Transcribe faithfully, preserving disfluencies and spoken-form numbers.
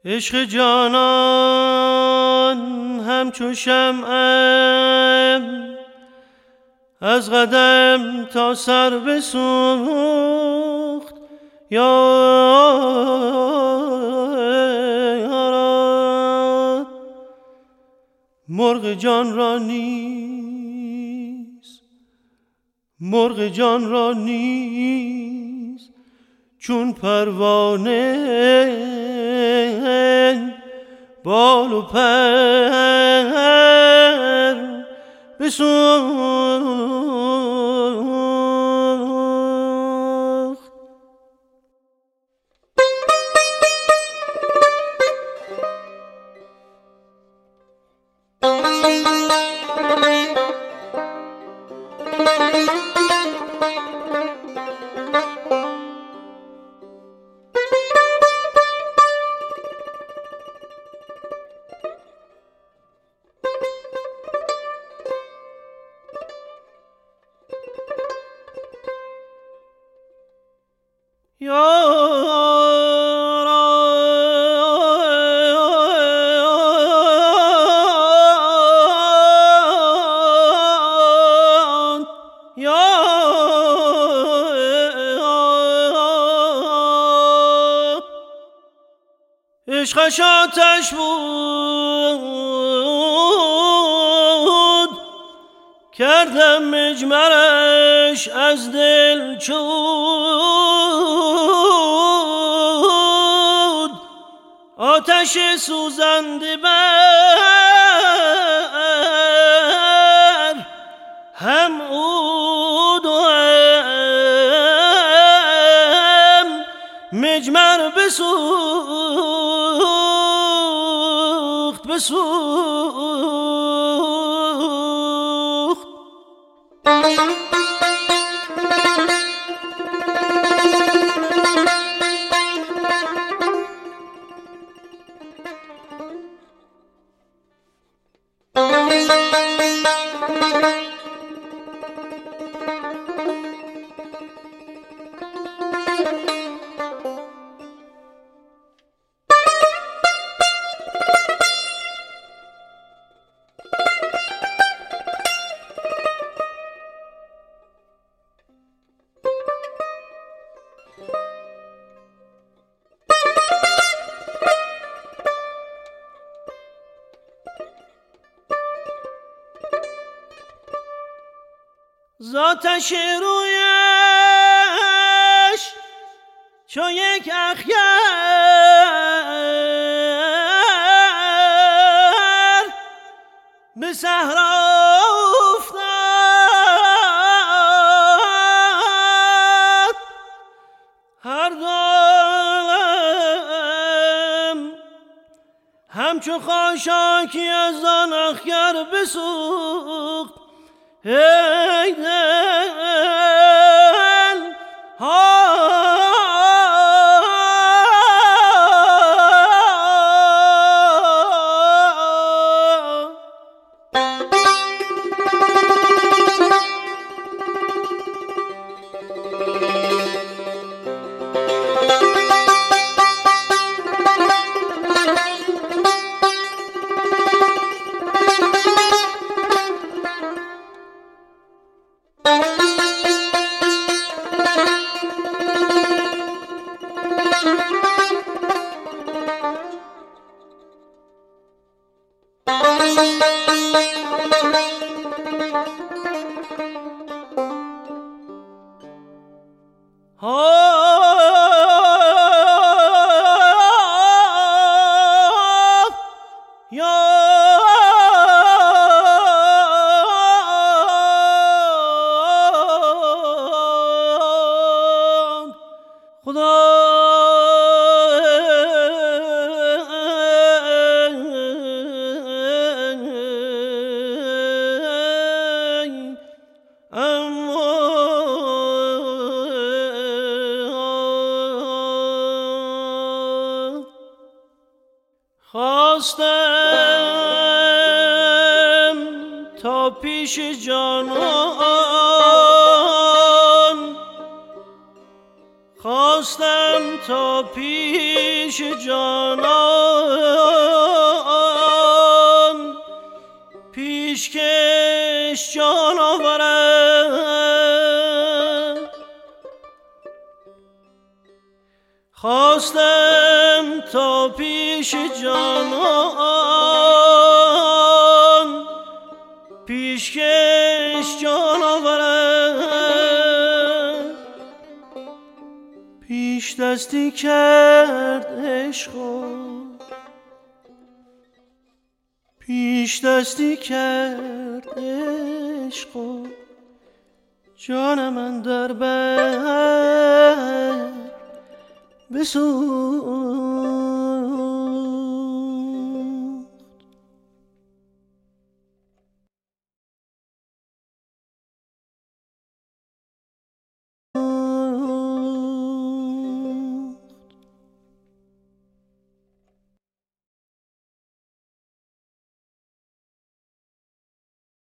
عشق جانان همچو شمعم از قدم تا سر بسوخت یاران. مرغ جان را نیست، مرغ جان را نیست چون پروانه بال و پر بسوخت. عشقش آتش بود کردم مجمرش از دل چود. آتش سوزنده بر هم عود و هم مجمر بسوخت بسوخت. ذاتش رویش چو یک اخگر به صحرا افتاد. هر دم همچو خاشاکی از آن اخگر بسوخت. ای دل ها خواستم تا پیش جانان، خواستم تا پیش جانان پیش جانان پیشکش جان آورد پیش دستی کرد عشقا پیش دستی کرد عشقا جان من در بر بسوز